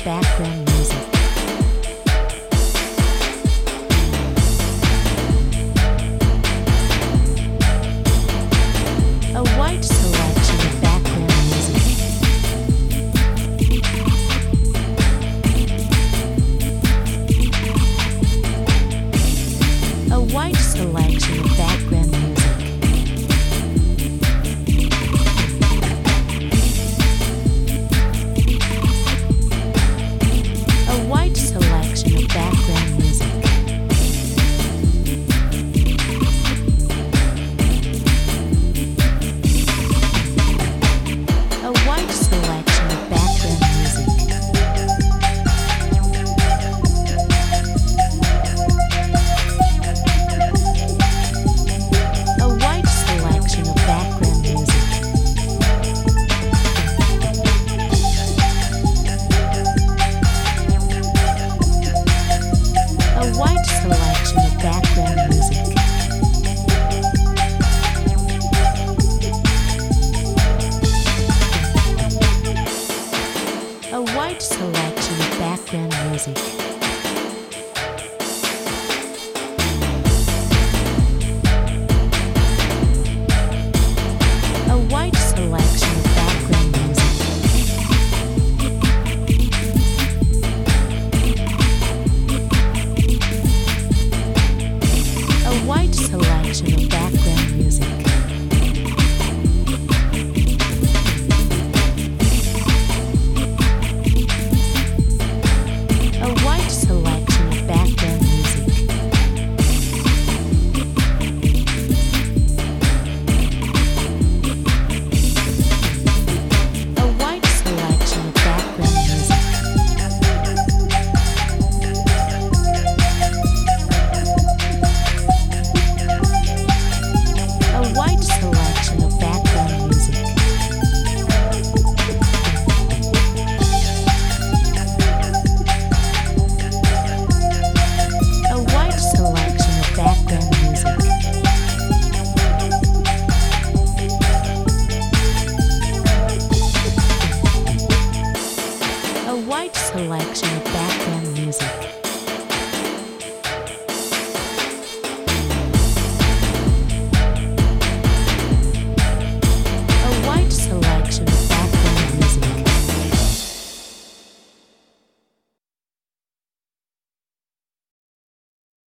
background music. A wide selection of background music. A wide selection of background music. A wide selection of background music. A wide selection of background music. A wide selection of background music. A wide selection of background music. A wide selection of background music.